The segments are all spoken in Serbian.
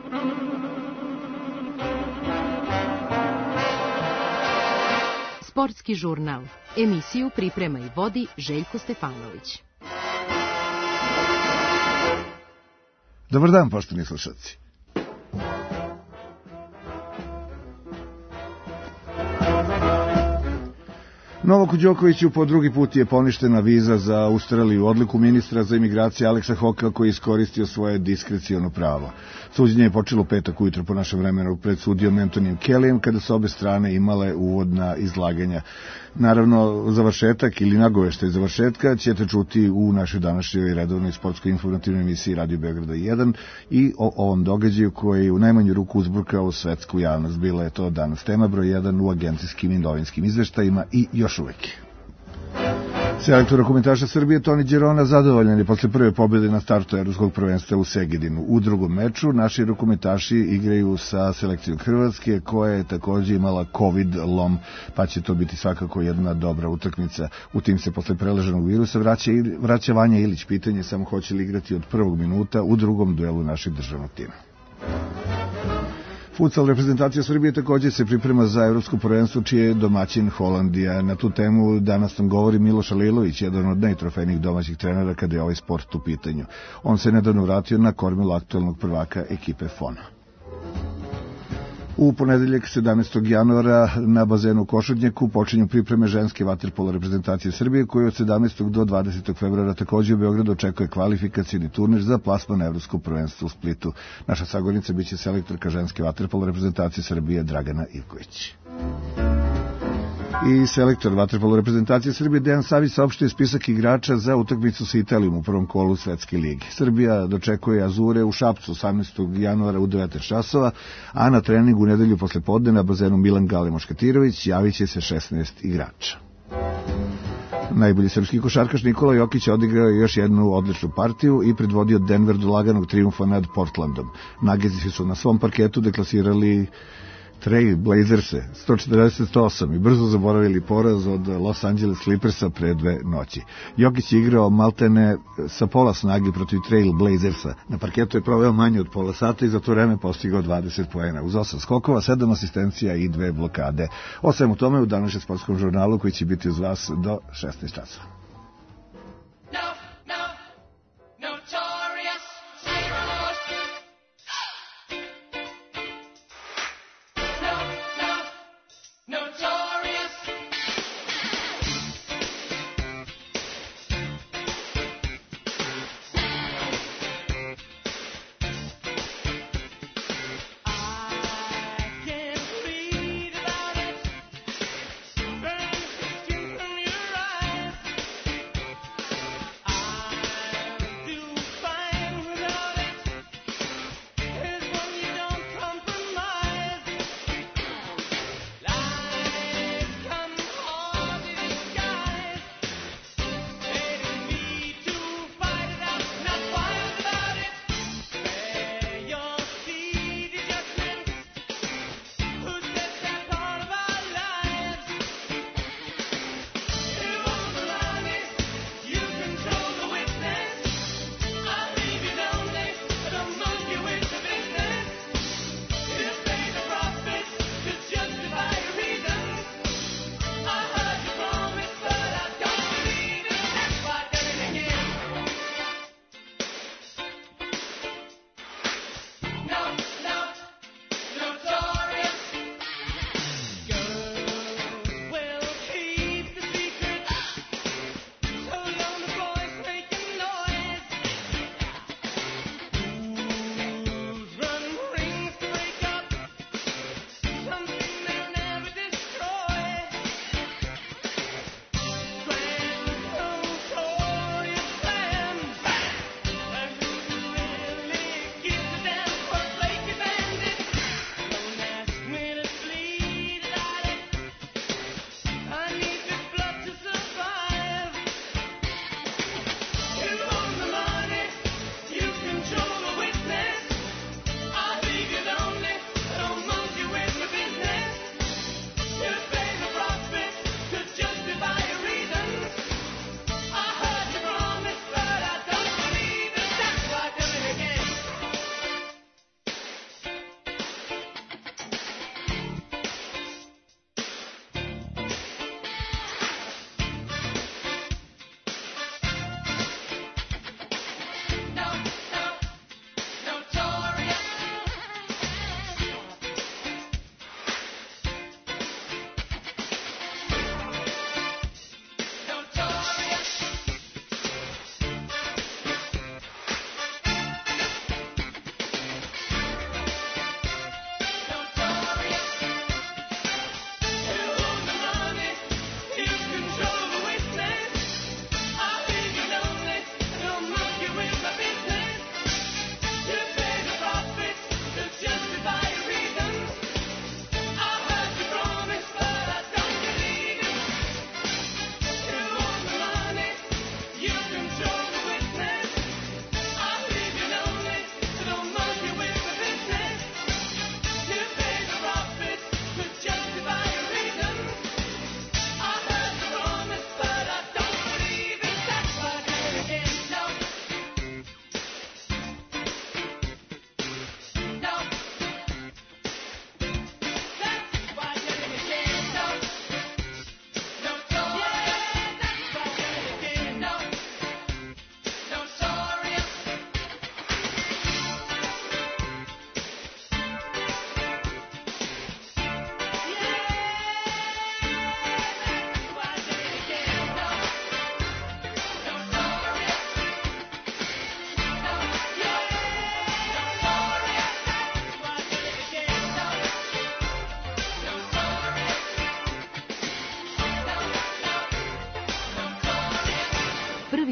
Sportski žurnal. Emisiju priprema i vodi Željko Stefanović. Dobar dan, poštovani slušalci. Novaku Đokoviću po drugi put je poništena viza za Australiju, odluku ministra za imigracije Aleksa Hokela koji je iskoristio svoje diskreciono pravo. Suđenje je počelo petak ujutro po našem vremenu pred sudijom Antonijem Kellyjem kada su obe strane imale uvodna izlaganja. Naravno, završetak ili nagoveštaj završetka ćete čuti u našoj današnjoj redovnoj sportskoj informativnoj emisiji Radio Beograda 1 i o ovom događaju koji je u najmanju ruku uzburkao svetsku javnost. Bila je to danas tema broj 1 u agencijskim i novinskim izveštajima i još uvek. Selektor rukometaša Srbije Toni Đerona zadovoljan je posle prve pobjede na startu evropskog prvenstva u Segedinu. U drugom meču naši rukometaši igraju sa selekcijom Hrvatske koja je također imala COVID lom, pa će to biti svakako jedna dobra utakmica. U tim se posle preleženog virusa vraća Vanja Ilić. Pitanje samo hoće li igrati od prvog minuta u drugom duelu našeg državnog tima. Futsal reprezentacija Srbije također se priprema za evropsko prvenstvo čije je domaćin Holandija. Na tu temu danas nam govori Miloš Alilović, jedan od najtrofejnijih domaćih trenera kada je ovaj sport u pitanju. On se nedavno vratio na kormilu aktualnog prvaka ekipe Fona. U ponedeljak 17. januara na bazenu u Košutnjaku počinju pripreme ženske vaterpolo reprezentacije Srbije koje od 17. do 20. februara također u Beogradu očekuje kvalifikacijni turnir za plasman na evropsko prvenstvo u Splitu. Naša sagovornica biće selektorka ženske vaterpolo reprezentacije Srbije Dragana Ivković. I selektor vaterpolo reprezentacije Srbije Dejan Savić saopštio spisak igrača za utakmicu sa Italijom u prvom kolu Svetske lige. Srbija dočekuje Azure u Šapcu 18. januara u 19 časova, a na treningu u nedelju posle podne na bazenu Milan Gale Moškatirović javit će se 16 igrača. Najbolji srpski košarkaš Nikola Jokić odigrao je još jednu odličnu partiju i predvodio Denver do laganog trijumfa nad Portlandom. Nagezi su na svom parketu deklasirali Trail Blazerse 148 i brzo zaboravili poraz od Los Angeles Clippersa pre 2 noći. Jokić je igrao maltene sa pola snage protiv Trail Blazersa. Na parketu je proveo manje od pola sata i za to vreme postigao 20 poena. Uz 8 skokova, 7 asistencija i 2 blokade. O svemu tome u današnjem sportskom žurnalu koji će biti uz vas do 16 časova.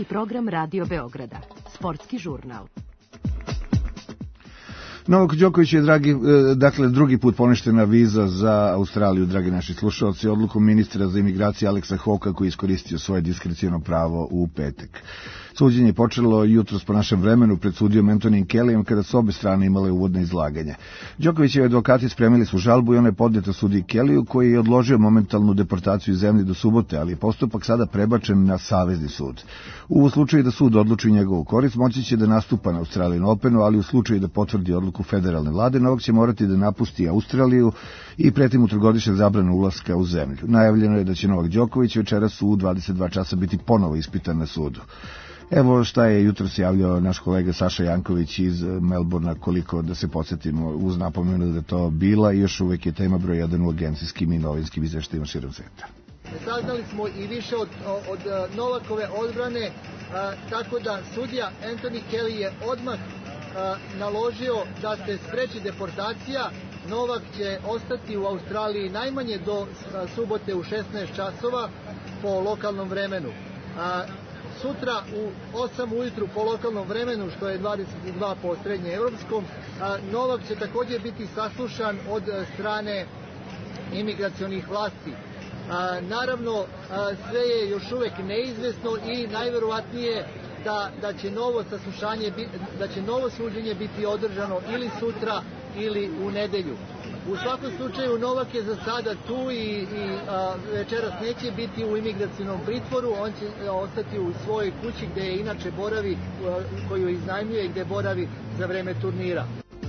program Radio Beograda. Sportski žurnal. Novak Đoković je, drugi put poništena viza za Australiju, dragi naši slušalci, odlukom ministra za imigracije Aleksa Hoka, koji je iskoristio svoje diskreciono pravo u petak. Suđenje je počelo jutros po našem vremenu pred sudijom Anthonyem Kellyjem, kada su obe strane imale uvodne izlaganja. Đokovićevi advokati spremili su žalbu i ona je podneta sudiji Kellyju, koji je odložio momentalnu deportaciju iz zemlje do subote, ali je postupak sada prebačen na Savezni sud. U slučaju da sud odluči njegovu korist, moći će da nastupa na Australian Openu, ali u slučaju da potvrdi odluku federalne vlade, Novak će morati da napusti Australiju i preti mu trogodišnja zabrana ulaska u zemlju. Najavljeno je da će Novak Đoković večeras u 22 časa biti ponovo ispitan na sudu. Evo šta je jutros javljao naš kolega Saša Janković iz Melbourna, koliko da se podsjetimo, uz napomenu da je to bila i još uvek je tema broj 1 u agencijskim i novinskim izveštajima širom sveta. Saznali smo i više od Novakove odbrane, tako da sudija Anthony Kelly je odmah naložio da se spreči deportacija. Novak će ostati u Australiji najmanje do subote u 16 časova po lokalnom vremenu. Sutra u 8 ujutru po lokalnom vremenu, što je 22 po srednjeevropskom, Novak će također biti saslušan od strane imigracionih vlasti. Naravno, sve je još uvek neizvesno i najverovatnije da će novo suđenje biti održano ili sutra ili u nedelju. U svakom slučaju Novak je za sada tu i večeras neće biti u imigracionom pritvoru, on će ostati u svojoj kući gde je inače boravi, koju iznajmljuje i gde boravi za vreme turnira.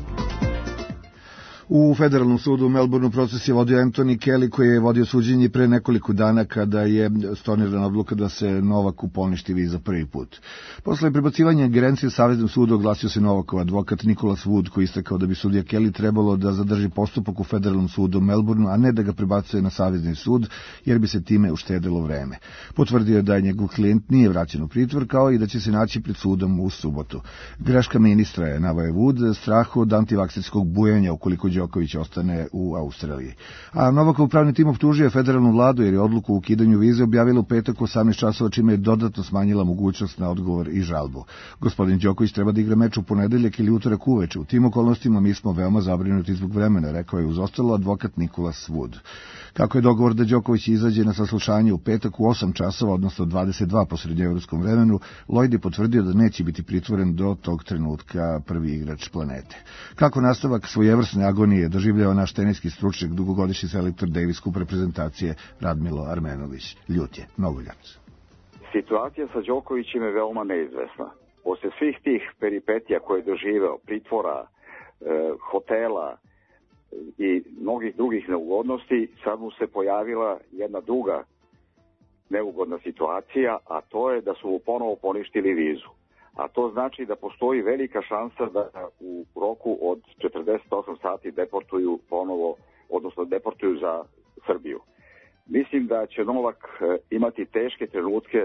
U federalnom sudu u Melbourneu proces je vodio Anthony Kelly, koji je vodio suđenje pre nekoliko dana kada je stornirana odluka da se Novaku poništi viza prvi put. Posle prebacivanja ingerencije Saveznom sudu oglasio se Novakov advokat Nicholas Wood, koji istakao da bi sudija Kelly trebalo da zadrži postupak u federalnom sudu u Melbourneu, a ne da ga prebacuje na Savezni sud, jer bi se time uštedilo vreme. Potvrdio je da njegov klijent nije vraćen u pritvor, kao i da će se naći pred sudom u subotu. Greška ministra je, naveo Wood, strah od antivakserskog bujanja ukoliko Đoković ostane u Australiji. A Novakov pravni tim optužio federalnu vladu jer je odluku o ukidanju vize objavila u petak 18 časova, čime je dodatno smanjila mogućnost na odgovor i žalbu. Gospodin Đoković treba da igra meč u ponedeljak ili utorak uveče. U tim okolnostima mi smo veoma zabrinuti zbog vremena, rekao je uz ostalo advokat Nicholas Wood. Kako je dogovor da Đoković izađe na saslušanje u petak u 8 časova, odnosno 22 po srednjeevropskom vremenu, Lloyd je potvrdio da neće biti pritvoren do tog trenutka prvi igrač planete. Kako nastavak svojevrsne agonije doživljava naš teniski stručnjak, dugogodišnji selektor Davis Cup reprezentacije Radmilo Armenović. Ljut je, mnogo ljut. Situacija sa Đokovićem je veoma neizvesna. Posle svih tih peripetija koje je doživeo, pritvora, hotela i mnogih drugih neugodnosti, sad mu se pojavila jedna druga neugodna situacija, a to je da su mu ponovo poništili vizu. A to znači da postoji velika šansa da u roku od 48 sati deportuju ponovo, odnosno deportuju za Srbiju. Mislim da će Novak imati teške trenutke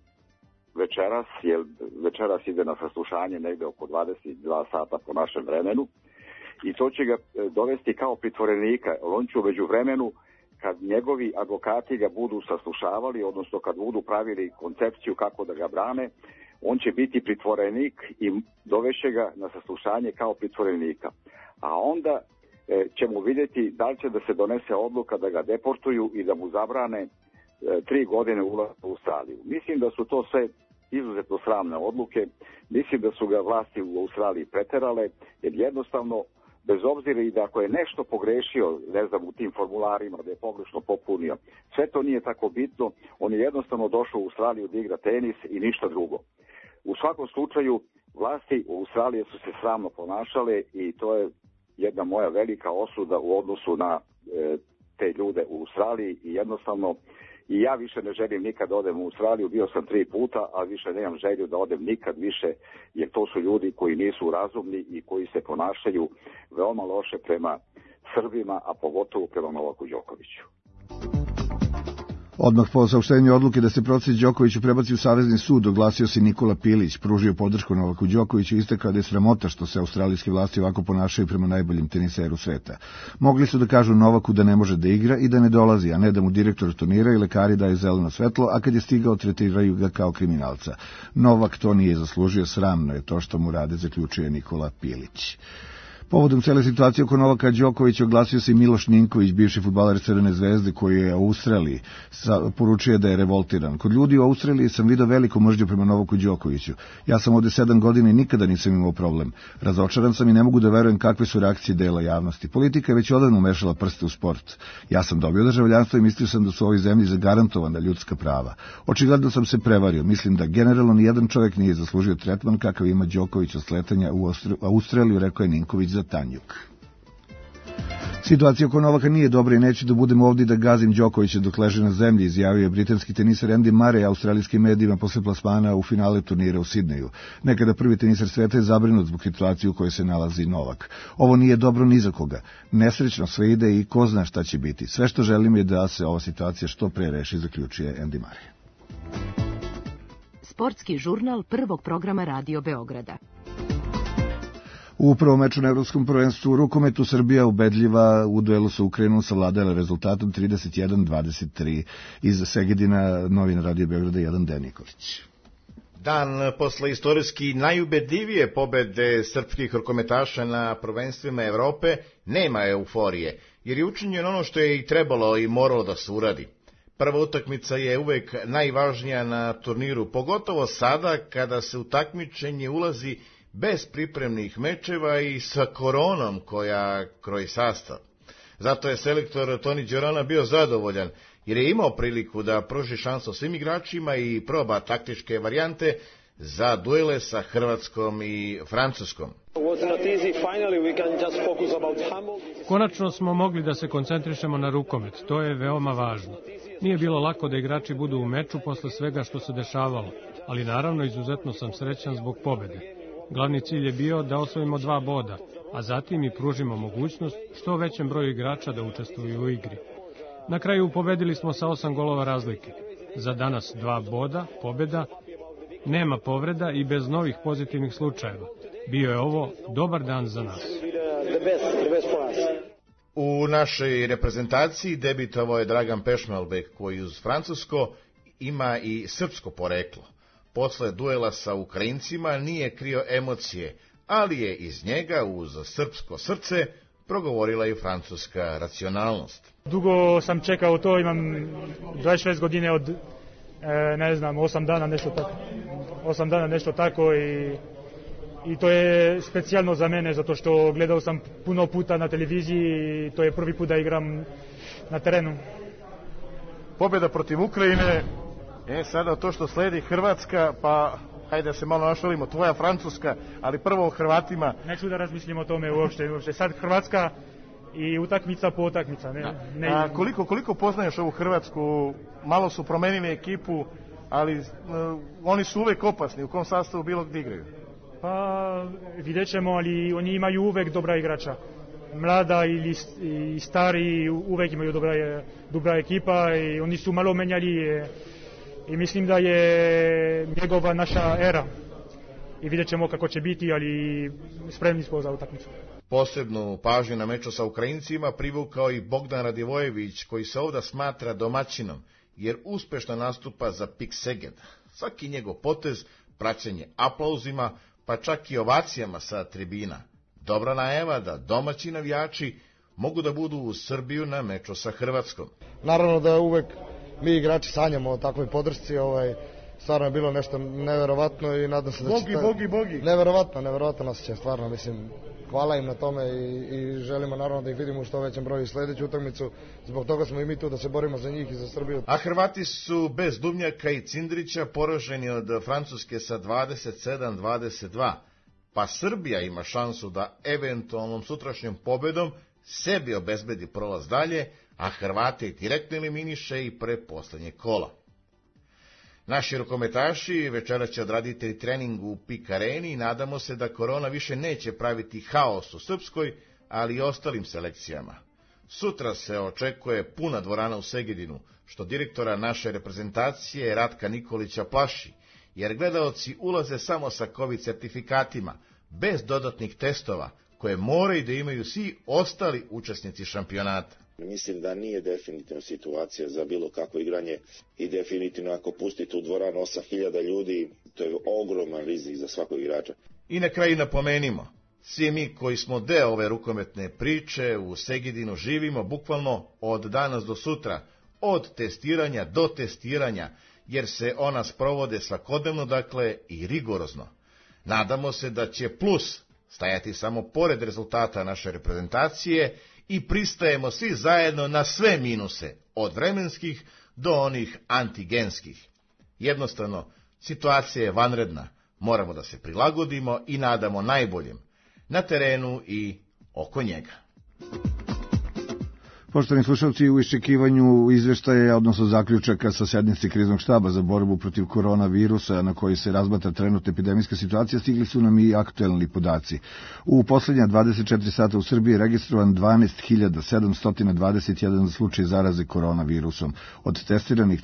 večeras, jer večeras ide na saslušanje negde oko 22 sata po našem vremenu, i to će ga dovesti kao pritvorenika. On će u međuvremenu, kad njegovi advokati ga budu saslušavali, odnosno kad budu pravili koncepciju kako da ga brane, on će biti pritvorenik i dovešće ga na saslušanje kao pritvorenika. A onda ćemo vidjeti da li će da se donese odluka da ga deportuju i da mu zabrane 3 godine ulazak u Australiju. Mislim da su to sve izuzetno sramne odluke. Mislim da su ga vlasti u Australiji preterale, jer jednostavno, bez obzira i da ako je nešto pogrešio, ne znam, u tim formularima, da je pogrešno popunio, sve to nije tako bitno. On je jednostavno došao u Australiju da igra tenis i ništa drugo. U svakom slučaju, vlasti u Australiji su se sramno ponašale i to je jedna moja velika osuda u odnosu na te ljude u Australiji i jednostavno i ja više ne želim nikad da odem u Australiju, bio sam 3 puta, a više nemam želju da odem nikad više, jer to su ljudi koji nisu razumni i koji se ponašaju veoma loše prema Srbima, a pogotovo prema Novaku Đokoviću. Odmah po saopštenju odluke da se proces Đokoviću prebaci u Savezni sud, oglasio se Nikola Pilić, pružio podršku Novaku Đokoviću i istakao da je sramota što se australijske vlasti ovako ponašaju prema najboljim teniseru sveta. Mogli su da kažu Novaku da ne može da igra i da ne dolazi, a ne da mu direktor turnira i lekari daju zeleno svetlo, a kad je stigao tretiraju ga kao kriminalca. Novak to nije zaslužio, sramno je to što mu rade, zaključuje Nikola Pilić. Povodom cele situacije oko Novaka Đokovića oglasio se i Miloš Ninković, bivši fudbaler Crvene zvezde koji je u Australiji, poručuje da je revoltiran. Kod ljudi u Australiji sam vidio veliku mržnju prema Novaku Đokoviću. Ja sam ovde 7 godina i nikada nisam imao problem. Razočaran sam i ne mogu da verujem kakve su reakcije dela javnosti. Politika je već odavno umešala prste u sport. Ja sam dobio državljanstvo i mislio sam da su u ovoj zemlji zagarantovana ljudska prava. Očigledno sam se prevario. Mislim da generalno nijedan čovjek nije zaslužio tretman kakav ima Đoković od sletanja u Australiju, rekao je Ninković za Tanjuk. Situacija oko Novaka nije dobra i neću da budem ovdje da gazim Đokovića dok leže na zemlji, izjavio je britanski teniser Andy Murray australijskim medijima posle plasmana u finale turnira u Sidneju. Nekada prvi teniser sveta je zabrinut zbog situacije u kojoj se nalazi Novak. Ovo nije dobro ni za koga. Nesrećno sve ide i ko zna šta će biti. Sve što želim je da se ova situacija što pre reši, zaključuje Andy Murray. Sportski žurnal prvog programa Radio Beograda. U prvom meču na Evropskom prvenstvu u rukometu Srbija ubedljiva u duelu sa Ukrajinom savladala rezultatom 31-23. Iz Segedina, novina Radio Beograda, Jedan Deniković. Dan posle istorijski najubedljivije pobede srpskih rukometaša na prvenstvima Evrope nema euforije, jer je učinjeno ono što je i trebalo i moralo da se uradi. Prva utakmica je uvek najvažnija na turniru, pogotovo sada kada se u takmičenje ulazi bez pripremnih mečeva i sa koronom koja kroji sastav. Zato je selektor Toni Đorana bio zadovoljan, jer je imao priliku da pruži šansu svim igračima i proba taktičke varijante za duele sa Hrvatskom i Francuskom. Konačno smo mogli da se koncentrišemo na rukomet, to je veoma važno. Nije bilo lako da igrači budu u meču posle svega što se dešavalo, ali naravno izuzetno sam srećan zbog pobede. Glavni cilj je bio da osvojimo 2 boda, a zatim i pružimo mogućnost što većem broju igrača da učestvuju u igri. Na kraju pobedili smo sa 8 golova razlike. Za danas 2 boda, pobeda, nema povreda i bez novih pozitivnih slučajeva. Bio je ovo dobar dan za nas. U našoj reprezentaciji debitovao je Dragan Pešmelbek, koji uz francusko ima i srpsko poreklo. Posle duela sa Ukrajincima nije krio emocije, ali je iz njega uz srpsko srce progovorila i francuska racionalnost. Dugo sam čekao to, imam 26 godine od, 8 dana nešto tako. 8 dana nešto tako i to je specijalno za mene, zato što gledao sam puno puta na televiziji i to je prvi put da igram na terenu. Pobjeda protiv Ukrajine, sada to što sledi Hrvatska, pa hajde da se malo našalimo, tvoja Francuska, ali prvo o Hrvatima. Neću da razmislim o tome uopšte. Sad Hrvatska i utakmica po utakmica. A koliko poznaješ ovu Hrvatsku? Malo su promenili ekipu, ali oni su uvek opasni, u kom sastavu bilo gdje igraju. Pa vidjet ćemo, ali oni imaju uvek dobra igrača. Mlada ili stari uvek imaju dobra ekipa i oni su malo menjali i mislim da je njegova naša era. I vidjet ćemo kako će biti, ali spremni smo za utakmicu. Posebnu pažnju na meču sa Ukrajincima privukao i Bogdan Radivojević, koji se ovda smatra domaćinom, jer uspešno nastupa za PIK Seged. Svaki njegov potez, praćenje aplauzima, pa čak i ovacijama sa tribina. Dobra najava da domaći navijači mogu da budu u Srbiju na meču sa Hrvatskom. Naravno da uvek mi igrači sanjamo o takvoj podršci, stvarno je bilo nešto neverovatno i nadam se da će... Bogi. Neverovatan osjećaj, stvarno, mislim, hvala im na tome i želimo naravno da ih vidimo u što većem broju sljedeću utakmicu, zbog toga smo i mi tu da se borimo za njih i za Srbiju. A Hrvati su bez Dubnjaka i Cindrića poraženi od Francuske sa 27-22, pa Srbija ima šansu da eventualnom sutrašnjom pobedom sebi obezbedi prolaz dalje, a Hrvate direktno eliminiše i pre poslednje kola. Naši rukometaši večera će odraditi trening u PIK Areni i nadamo se da korona više neće praviti haos u Srpskoj, ali i ostalim selekcijama. Sutra se očekuje puna dvorana u Segedinu, što direktora naše reprezentacije Ratka Nikolića plaši, jer gledaoci ulaze samo sa COVID certifikatima, bez dodatnih testova, koje moraju da imaju svi ostali učesnici šampionata. Mislim da nije definitivno situacija za bilo kakvo igranje i definitivno ako pustite u dvoranu 8.000 ljudi, to je ogroman rizik za svakog igrača. I na kraju napomenimo, svi mi koji smo deo ove rukometne priče u Segedinu živimo bukvalno od danas do sutra, od testiranja do testiranja, jer se ona sprovode svakodnevno, dakle, i rigorozno. Nadamo se da će plus stajati samo pored rezultata naše reprezentacije i pristajemo svi zajedno na sve minuse, od vremenskih do onih antigenskih. Jednostavno, situacija je vanredna, moramo da se prilagodimo i nadamo najboljem, na terenu i oko njega. Poštovani slušalci, u iščekivanju izveštaja, odnosno zaključaka sa sednice kriznog štaba za borbu protiv koronavirusa na koji se razmatra trenutna epidemijska situacija, stigli su nam i aktuelni podaci. U poslednja 24 sata u Srbiji je registrovan 12.721 slučaj zaraze koronavirusom, od testiranih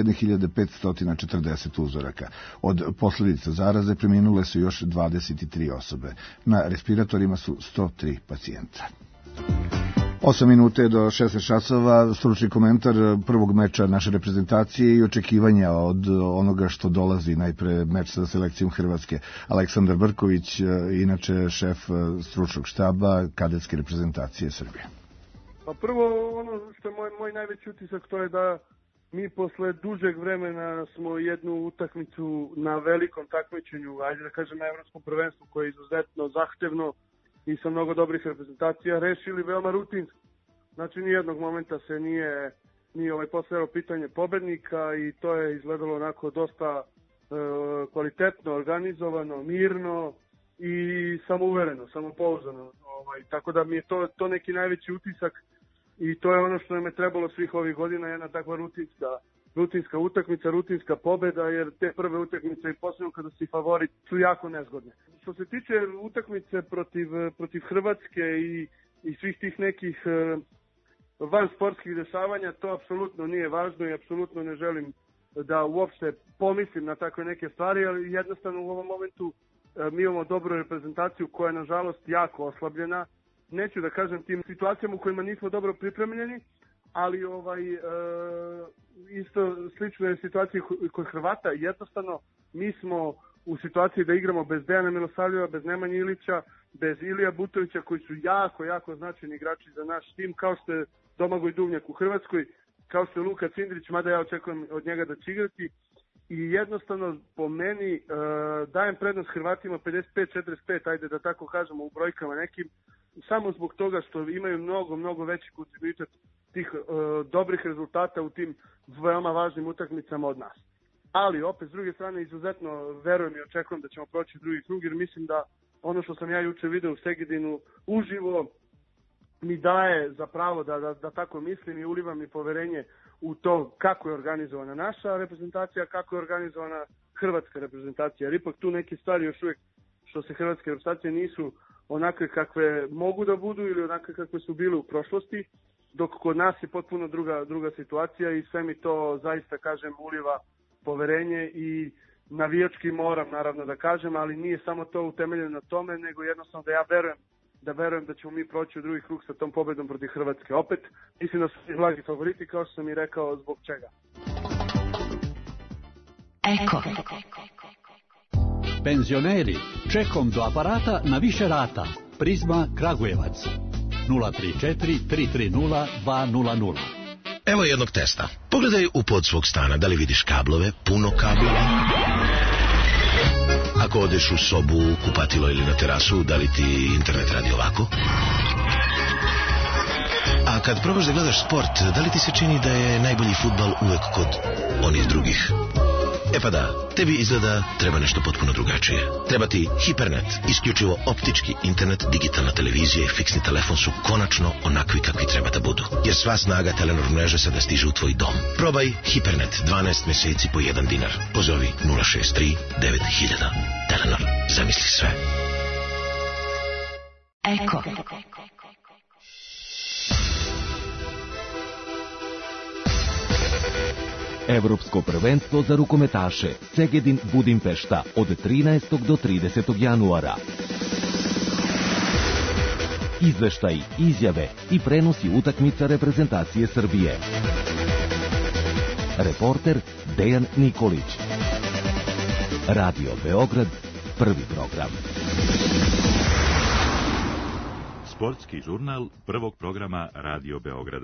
31.540 uzoraka. Od posledica zaraze preminule su još 23 osobe. Na respiratorima su 103 pacijenta. 8 minuta do 16 časova, stručni komentar prvog meča naše reprezentacije i očekivanja od onoga što dolazi, najpre meč sa selekcijom Hrvatske. Aleksandar Brković, inače šef stručnog štaba kadetske reprezentacije Srbije. Pa prvo, ono što je moj najveći utisak, to je da mi posle dužeg vremena smo jednu utakmicu na velikom takmičenju, ajde da kažem na evropskom prvenstvu, koje je izuzetno zahtevno i sa mnogo dobrih reprezentacija, rešili veoma rutinski. Znači, nijednog momenta se nije postavilo pitanje pobednika i to je izgledalo onako dosta kvalitetno, organizovano, mirno i samouvereno, samopouzdano. Tako da mi je to neki najveći utisak i to je ono što nam je trebalo svih ovih godina, jedna takva rutinska utakmica, rutinska pobeda, jer te prve utakmice i posebno kada si favorit su jako nezgodne. Što se tiče utakmice protiv Hrvatske i svih tih nekih van sportskih dešavanja, to apsolutno nije važno i apsolutno ne želim da uopšte pomislim na takve neke stvari, ali jednostavno u ovom momentu mi imamo dobru reprezentaciju koja je nažalost jako oslabljena. Neću da kažem tim situacijama u kojima nismo dobro pripremljeni, ali isto slično je situacija kod Hrvata. Jednostavno, mi smo u situaciji da igramo bez Dejana Milosavljeva, bez Nemanje Ilića, bez Ilija Butovića, koji su jako, jako značajni igrači za naš tim, kao što je Domagoj Duvnjak u Hrvatskoj, kao što je Luka Cindrić, mada ja očekujem od njega da će igrati. I jednostavno, po meni, dajem prednost Hrvatima 55-45, ajde da tako kažemo u brojkama nekim, samo zbog toga što imaju mnogo, mnogo veći kontinuitet tih dobrih rezultata u tim veoma važnim utakmicama od nas. Ali opet, s druge strane, izuzetno verujem i očekujem da ćemo proći drugi krug, jer mislim da ono što sam ja juče video u Segedinu uživo mi daje za pravo da tako mislim i uliva mi poverenje u to kako je organizovana naša reprezentacija, kako je organizovana hrvatska reprezentacija. Jer ipak tu neke stvari još uvijek što se hrvatske reprezentacije nisu onakve kakve mogu da budu ili onakve kakve su bile u prošlosti, dok kod nas je potpuno druga situacija i sve mi to zaista, kažem, uliva poverenje i navijački moram naravno da kažem, ali nije samo to utemeljeno na tome, nego jednostavno da ja verujem da ćemo mi proći u drugi krug sa tom pobedom protiv Hrvatske. Opet, mislim da su i blagi favoriti, kao što sam i rekao, zbog čega. Eko. Penzioneri, čekom do aparata na više rata. Prizma Kragujevac. 034 330 200. Evo jednog testa. Pogledaj u pod svog stana, da li vidiš kablove, puno kabela. Ako odeš u sobu, kupatilo ili na terasu, da li ti internet radi ovako? A kad probaš da gledaš sport, da li ti se čini da je najbolji fudbal uvek kod onih drugih? E pa da, tebi izgleda treba nešto potpuno drugačije. Treba ti Hipernet, isključivo optički internet, digitalna televizija i fiksni telefon su konačno onakvi kakvi treba da budu. Jer sva snaga Telenor mreže sada stiže u tvoj dom. Probaj Hipernet 12 meseci po $1. Pozovi 063 9000. Telenor, zamisli sve. Eko. Evropsko prvenstvo za rukometaše Segedin Budimpešta od 13. do 30. januara. Izveštaj, izjave i prenosi utakmica reprezentacije Srbije. Reporter Dejan Nikolić. Radio Beograd, prvi program. Sportski žurnal prvog programa Radio Beograda.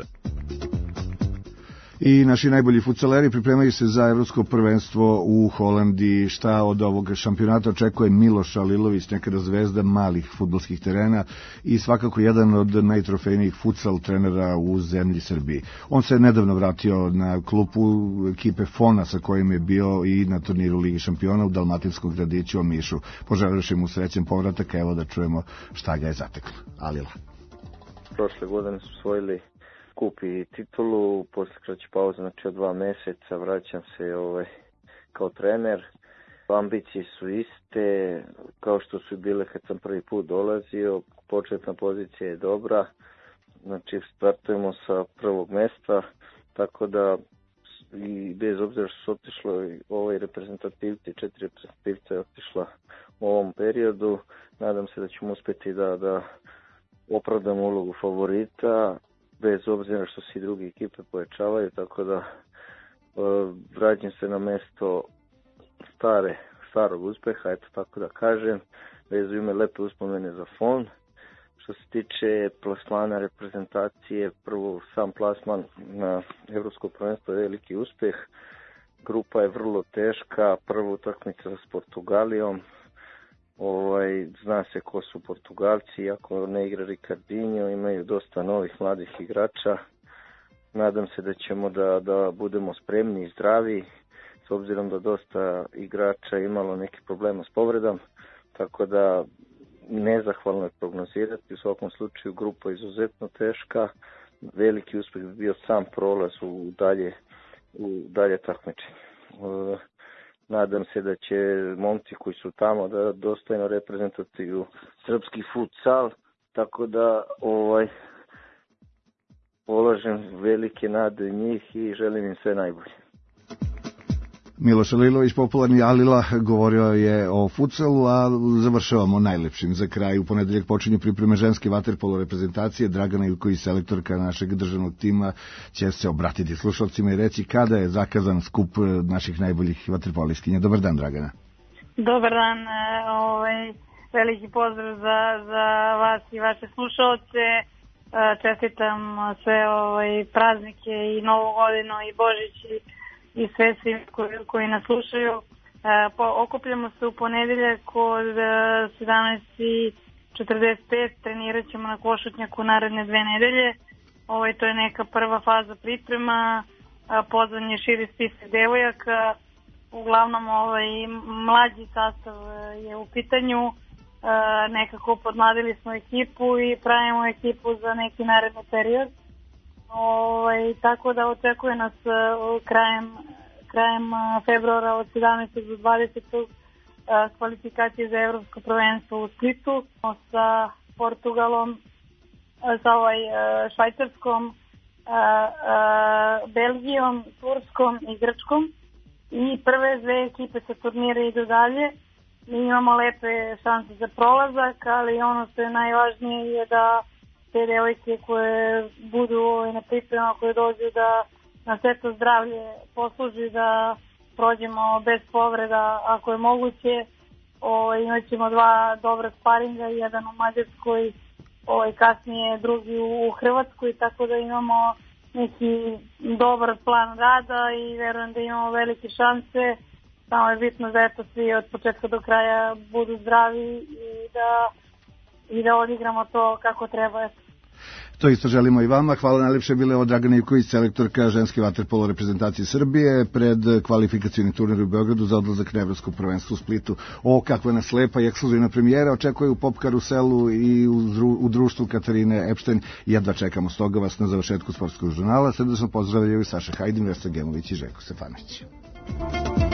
I naši najbolji futsaleri pripremaju se za evropsko prvenstvo u Holandiji. Šta od ovog šampionata očekuje Miloš Alilović, nekada zvezda malih fudbalskih terena i svakako jedan od najtrofejnijih futsal trenera u zemlji Srbiji. On se nedavno vratio na klupu ekipe Fona sa kojim je bio i na turniru Ligi šampiona u Dalmatinskom gradiću Omišu. Poželevši mu srećan povratak, evo da čujemo šta ga je zateklo. Alila. Prošle godine su osvojili kup i titulu, posle kraće pauze, znači od 2 meseca, vraćam se kao trener. Ambicije su iste, kao što su bile kad sam prvi put dolazio, početna pozicija je dobra, znači startujemo sa prvog mesta, tako da i bez obzira što su otišlo reprezentativci, 4 reprezentativca je otišla u ovom periodu, nadam se da ćemo uspjeti da opravdamo ulogu favorita, bez obzira što se i drugi ekipe pojačavaju, tako da vraćam se na mesto starog uspeha, eto tako da kažem, bez ime lepe uspomene za Fon. Što se tiče plasmana reprezentacije, prvo sam plasman na evropsko prvenstvo je veliki uspeh, grupa je vrlo teška, prva utakmica s Portugalijom, zna se ko su Portugalci, iako ne igra Ricardinho, imaju dosta novih mladih igrača. Nadam se da ćemo da budemo spremni i zdravi, s obzirom da dosta igrača imalo neki problema s povredom, tako da nezahvalno je prognozirati. U svakom slučaju grupa je izuzetno teška, veliki uspeh bi bio sam prolaz u dalje takmičenje. Nadam se da će momci koji su tamo da dostojno reprezentatuju srpski futsal, tako da polažem velike nade u njih i želim im sve najbolje. Miloš Alilović, popularni Alila, govorio je o futsalu, a završavamo najlepšim za kraj. U ponedeljak počinju pripreme ženske vaterpolo reprezentacije. Dragana Ivković, selektorka našeg državnog tima, će se obratiti slušalcima i reći kada je zakazan skup naših najboljih vaterpoliskinja. Dobar dan, Dragana. Dobar dan, veliki pozdrav za vas i vaše slušalce. Čestitam sve praznike i Novu godinu i Božić i sve svi koji nas slušaju. Okupljamo se u ponedeljak od 17:45, trenirat ćemo na Košutnjaku naredne 2 nedelje. To je neka prva faza priprema, pozvan je širi spisak devojaka, uglavnom mlađi sastav je u pitanju, nekako podmladili smo ekipu i pravimo ekipu za neki naredni period. Tako da očekuje nas krajem februara od 17. do 20. kvalifikacije za evropsko prvenstvo u Splitu sa Portugalom, sa Švajcarskom, Belgijom, Turskom i Grčkom. I prve 2 ekipe sa turnira idu dalje. Mi imamo lepe šanse za prolazak, ali ono što je najvažnije je da te devojke koje budu na pripremama, koje dođu da na sve to zdravlje posluži, da prođemo bez povreda ako je moguće. Imat ćemo 2 dobra sparinga, jedan u Mađarskoj, kasnije drugi u Hrvatskoj, tako da imamo neki dobar plan rada i verujem da imamo velike šanse. Samo je bitno da svi od početka do kraja budu zdravi i da odigramo to kako treba. To isto želimo i vama. Hvala najlepše, bile ovo Dragana Ivković, selektorka ženske vaterpolo reprezentacije Srbije pred kvalifikacioni turnir u Beogradu za odlazak na evropsko prvenstvo u Splitu. Kakva nas lepa i ekskluzivna premijera očekuje u Pop Karuselu i u društvu Katarine Epštajn. Jedva čekamo, stoga vas na završetku sportskog žurnala. Srdačno pozdravljaju Saša Hajdin, Vesna Gemović i Željko Stefanović.